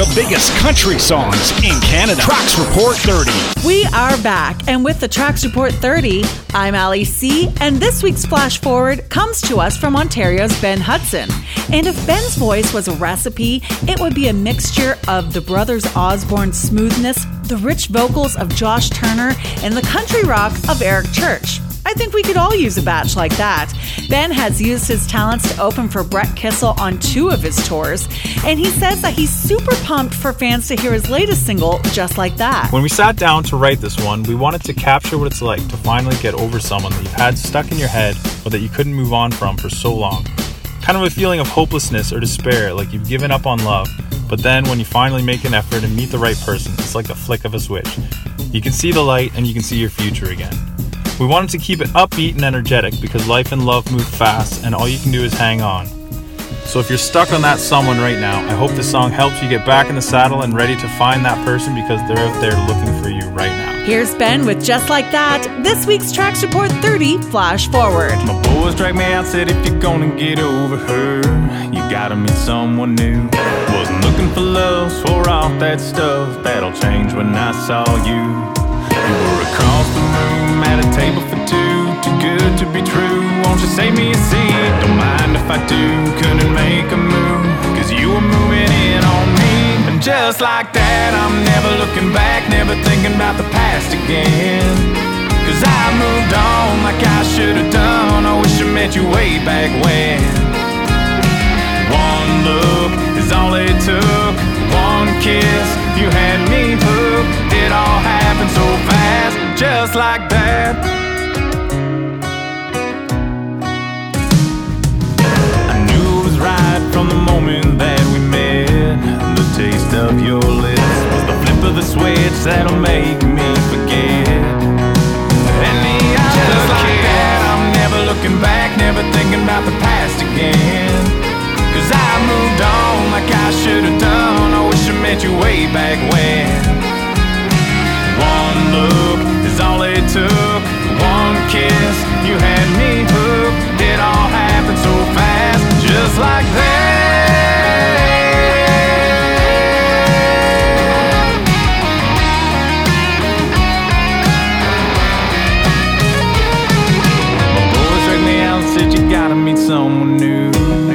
the biggest country songs in Canada. Tracks Report 30. We are back, and with the Tracks Report 30, I'm Ali C, and this week's Flash Forward comes to us from Ontario's Ben Hudson. And if Ben's voice was a recipe, it would be a mixture of the Brothers Osborne smoothness, the rich vocals of Josh Turner, and the country rock of Eric Church. I think we could all use a batch like that. Ben has used his talents to open for Brett Kissel on 2 of his tours, and he says that he's super pumped for fans to hear his latest single, Just Like That. When we sat down to write this one, we wanted to capture what it's like to finally get over someone that you've had stuck in your head or that you couldn't move on from for so long. Kind of a feeling of hopelessness or despair, like you've given up on love, but then when you finally make an effort and meet the right person, it's like the flick of a switch. You can see the light and you can see your future again. We wanted to keep it upbeat and energetic because life and love move fast and all you can do is hang on. So if you're stuck on that someone right now, I hope this song helps you get back in the saddle and ready to find that person because they're out there looking for you right now. Here's Ben with Just Like That, this week's Tracks Report 30 Flash Forward. My boys dragged me out, said if you're gonna get over her, you gotta meet someone new. Wasn't looking for love, swore off that stuff, that'll change when I saw you. You were across the room at a table for 2, too good to be true. Won't you save me a seat? Don't mind if I do. Couldn't make a move, cause you were moving in on me. And just like that, I'm never looking back, never thinking about the past again. Cause I moved on like I should've done. I wish I met you way back when. One look is all it took, one kiss, you had me hooked. It all happened so fast, just like that. I knew it was right from the moment that we met. The taste of your lips was the flip of the switch that'll make me forget. And just like that, I'm never looking back, never thinking about the past again. Cause I moved on like I should've done. I wish I met you way back when. One look is all it took, one kiss, you had me hooked. It all happened so fast, just like that. My boys dragged me out and said you gotta meet someone new.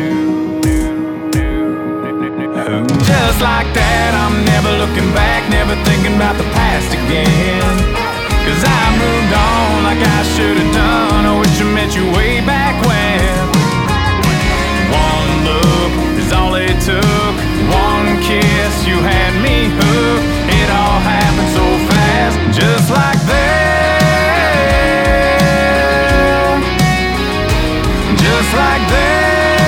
Just like that, I'm never looking back, never thinking about the past again. Cause I moved on like I should've done. I wish I met you way back when. One look is all it took, one kiss, you had me hooked. It all happened so fast, just like that. Just like that.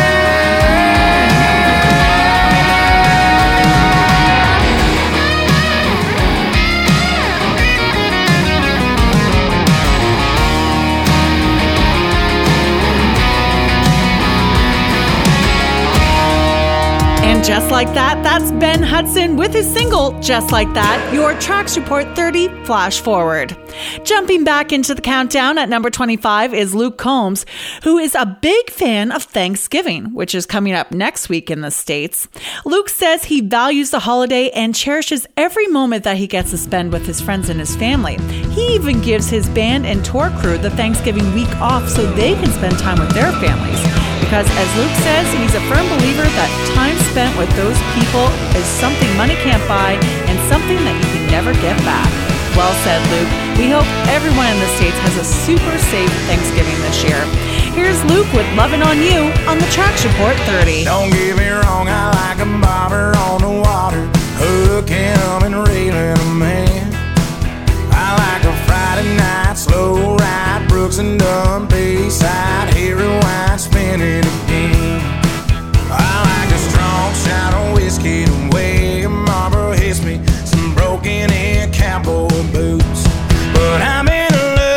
Just Like That, that's Ben Hudson with his single, Just Like That, your Tracks Report 30 Flash Forward. Jumping back into the countdown at number 25 is Luke Combs, who is a big fan of Thanksgiving, which is coming up next week in the States. Luke says he values the holiday and cherishes every moment that he gets to spend with his friends and his family. He even gives his band and tour crew the Thanksgiving week off so they can spend time with their families. Because as Luke says, he's a firm believer that time spent with those people is something money can't buy and something that you can never get back. Well said, Luke. We hope everyone in the States has a super safe Thanksgiving this year. Here's Luke with Lovin' On You on the Tracks Report 30. Don't get me wrong, I like a bobber on the water, hooking 'em and reeling 'em in. I like a Friday night slow ride, Brooks and Dunn, Bayside, here rewind, spin it again. I like a strong shot of whiskey, the way a Marlboro hits me, some broken in cowboy boots. But I'm in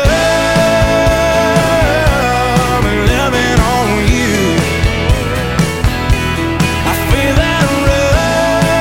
love and loving on you. I feel that rush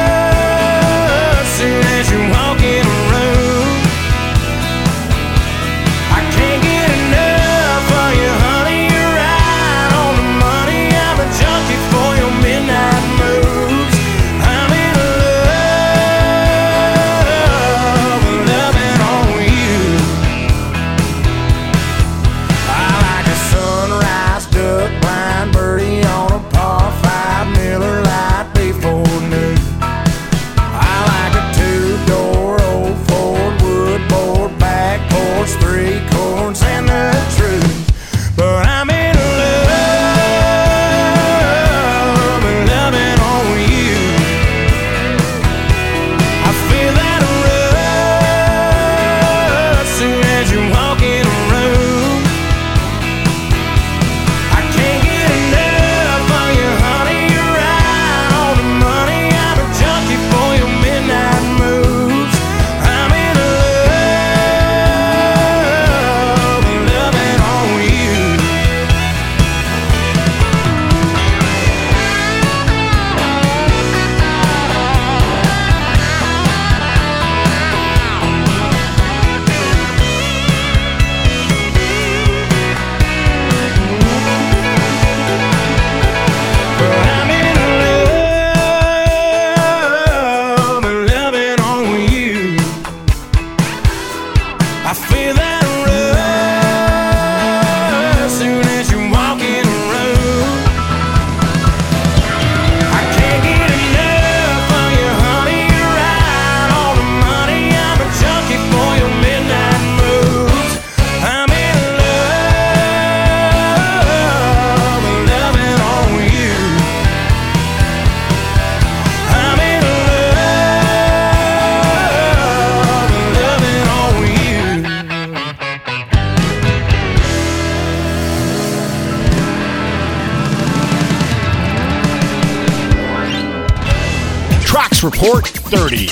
Tracks Report 30.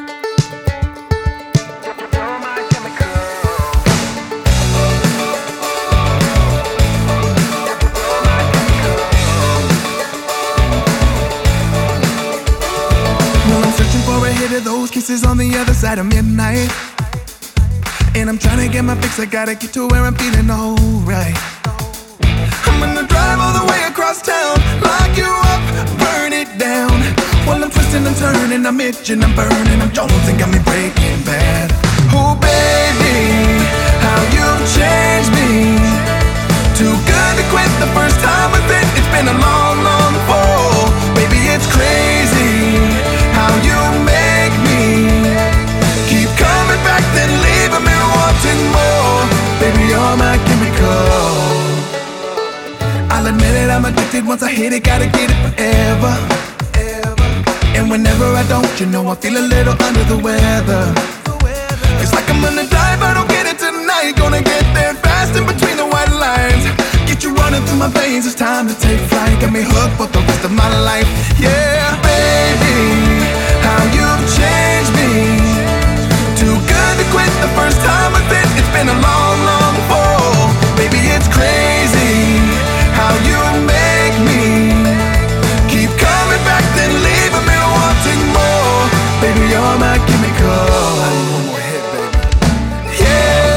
Those kisses on the other side of midnight, and I'm trying to get my fix. I gotta get to where I'm feeling alright. I'm gonna drive all the way across town, lock you up, burn it down. While I'm twisting and turning, I'm itching, I'm burning, I'm jonesing, got me breaking bad. Oh baby, how you've changed me. Too good to quit the first time with it. It's been a long, long fall. Baby, it's crazy how you make me keep coming back, then leaving me wanting more. Baby, you're my chemical. I'll admit it, I'm addicted. Once I hit it, gotta get it forever. And whenever I don't, you know I feel a little under the weather. It's like I'm gonna die if I don't get it tonight. Gonna get there fast in between the white lines. Get you running through my veins, it's time to take flight. Got me hooked for the rest of my life. Yeah, baby, how you've changed me. Too good to quit the first time with it. It's been a long, long fall. Baby, it's crazy how you make me keep coming back, then leaving me wanting more. Baby, you're my chemical. One more hit, baby. Yeah.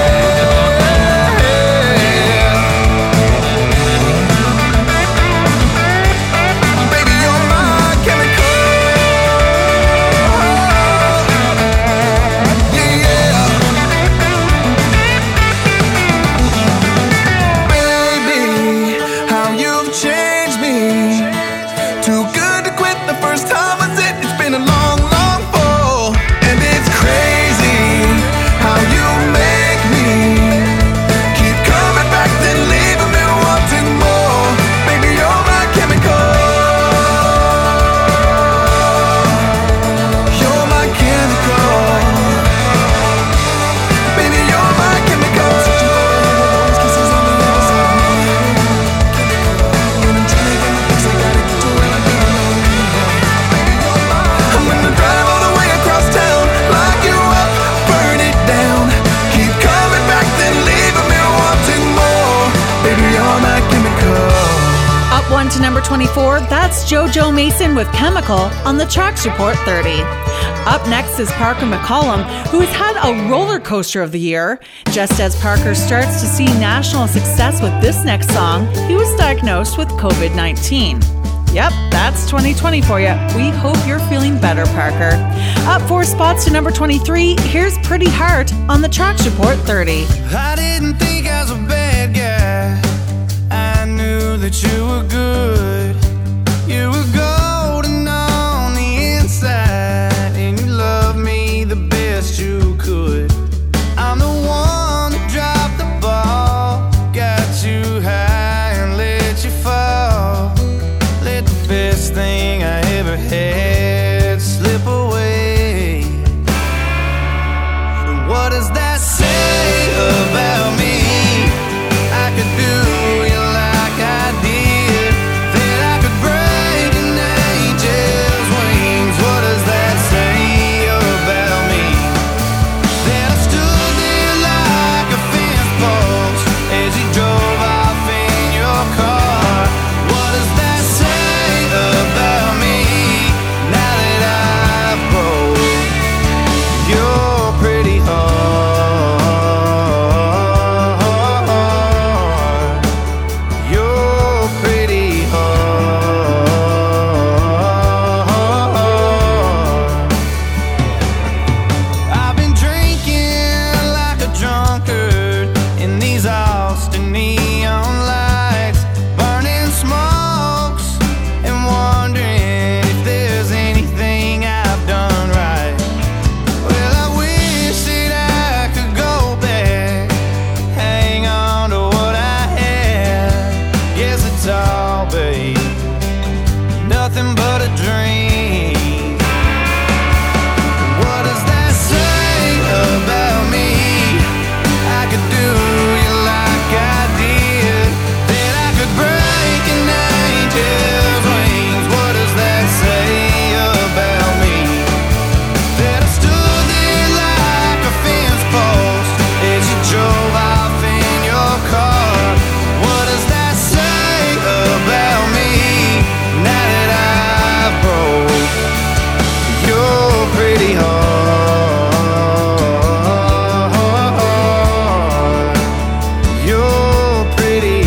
To number 24, that's JoJo Mason with Chemical on the Tracks Report 30. Up next is Parker McCollum, who has had a roller coaster of the year. Just as Parker starts to see national success with this next song, he was diagnosed with COVID-19. Yep, that's 2020 for you. We hope you're feeling better, Parker. Up 4 spots to number 23, here's Pretty Heart on the Tracks Report 30. I didn't think I was a bad guy. I knew that you were good. You were golden on the inside, and you loved me the best you could. I'm the one that dropped the ball, got you high and let you fall. Let the best thing I ever had slip away. And what does that say about me? I could do you like I did, then I could break and pretty hard. You're pretty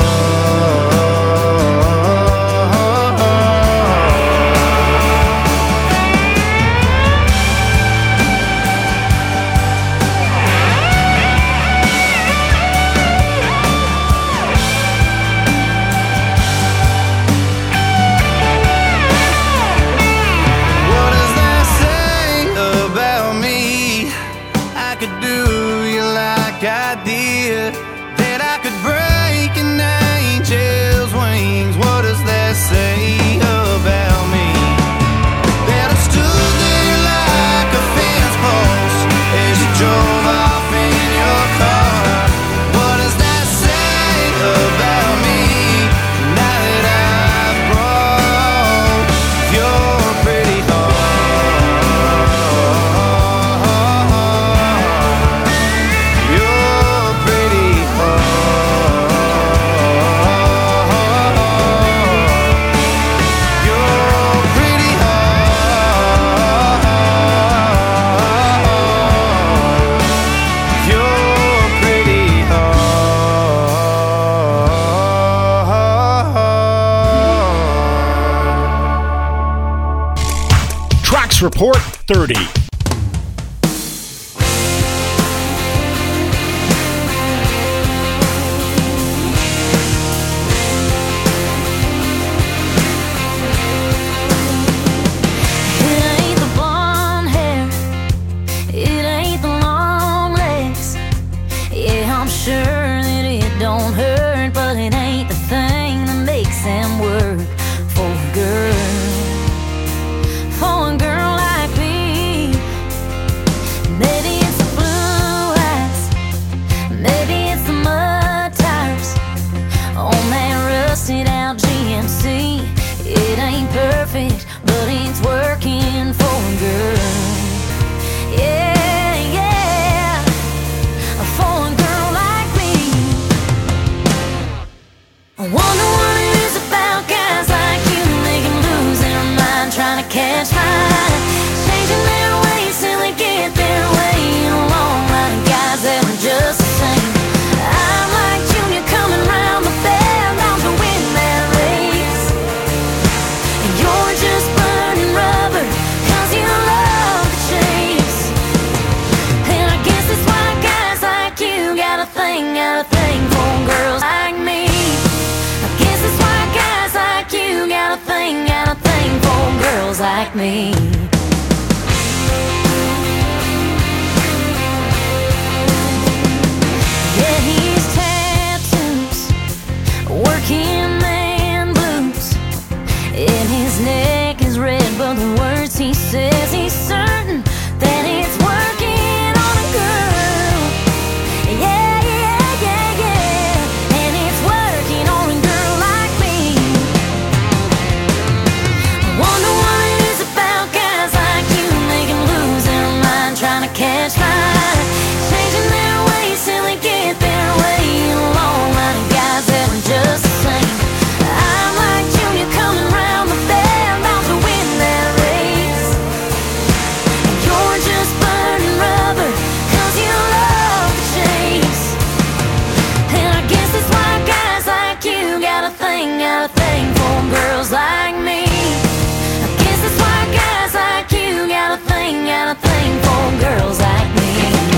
Tracks Report 30. Like me. Yeah, he's tattoos, working man blues, and his neck is red, but the words he says, he's certain that it's working on a girl. Yeah, yeah, yeah, yeah, and it's working on a girl like me. I wonder what it is about guys like you, make them lose their mind, trying to catch fire, changing their ways till they get their way. A long line of guys that are just the same. I'm like Junior coming round the bend, bound to win that race. And you're just burning rubber, 'cause you love the chase. And I guess that's why guys like you got a thing for girls like me. I guess that's why guys like you got a thing for girls like me.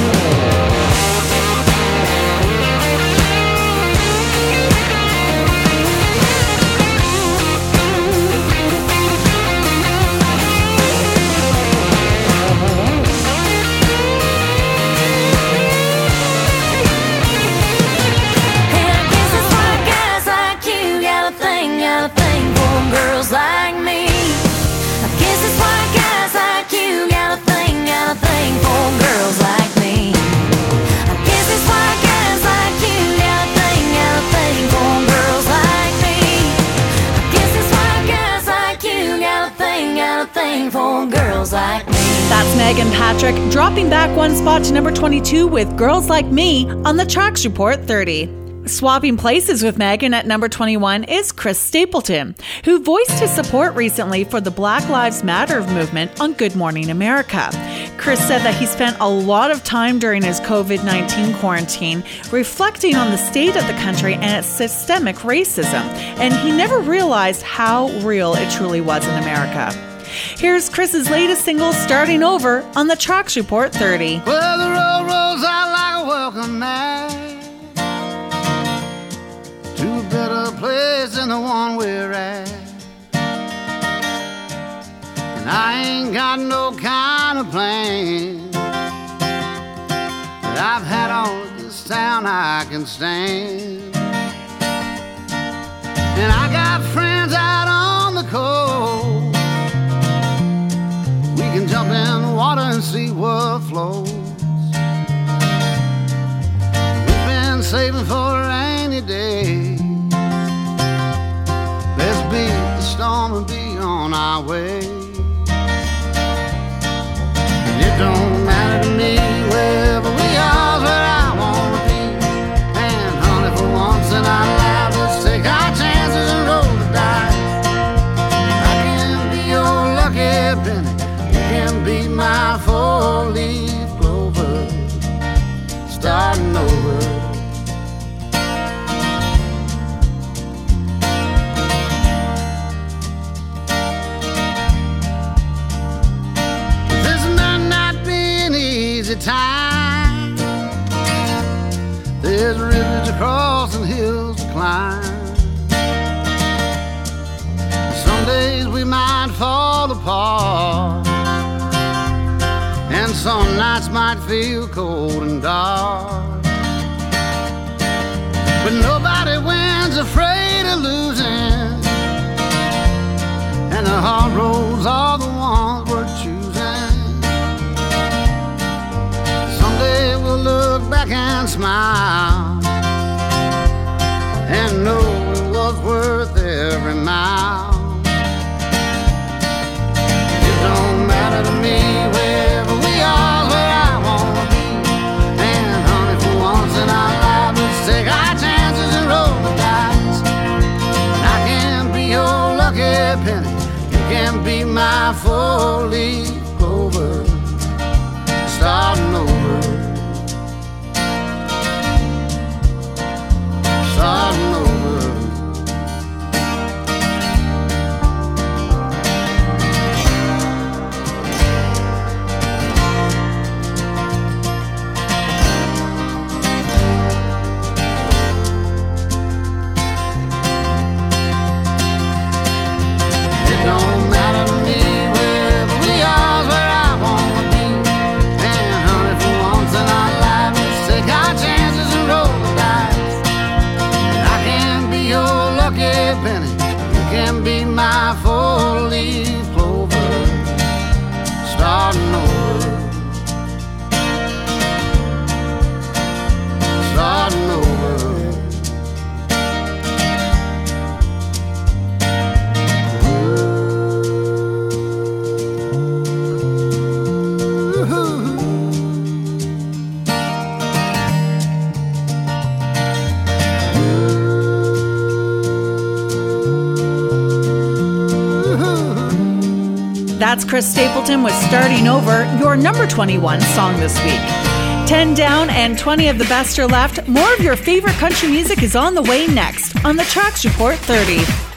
Girls like me. I guess that's why guys like you got a thing for girls like me. I guess that's why guys like you got a thing for girls like me. I guess that's why guys like you got a thing for girls like me. That's Megan Patrick dropping back one spot to number 22 with Girls Like Me on the Tracks Report 30. Swapping places with Megan at number 21 is Chris Stapleton, who voiced his support recently for the Black Lives Matter movement on Good Morning America. Chris said that he spent a lot of time during his COVID-19 quarantine reflecting on the state of the country and its systemic racism, and he never realized how real it truly was in America. Here's Chris's latest single, Starting Over, on the Tracks Report 30. Well, the road rolls out like a welcome mat to a better place than the one we're at. And I ain't got no kind of plan that I've had all of this town I can stand. And I got friends out on the coast. We can jump in the water and see what flows. We've been saving for a rainy day. Let's beat the storm and be on our way. And it don't matter to me wherever we are, where I wanna be. And honey, for once in our lives, let's take our chances and roll the dice. I can be your lucky penny, you can be my four-leaf clover, starting over. Time. There's rivers to cross and hills to climb. Some days we might fall apart, and some nights might feel cold and dark. But nobody wins afraid of losing, and the hard roads are the ones we're choosing. We'll look back and smile and know it was worth every mile. It don't matter to me wherever we are, where I wanna be. And honey, for once in our lives, let's take our chances and roll the dice. And I can be your lucky penny, you can be my four-leaf clover, starting over. Starting over. It don't matter to me wherever we are, where I wanna be. And honey, for once in our lives, let's take our chances and roll the dice. Your lucky penny, you can be my four-leaf clover, starting over, starting over. That's Chris Stapleton with Starting Over, your number 21 song this week. 10 down and 20 of the best are left. More of your favorite country music is on the way next on the Tracks Report 30.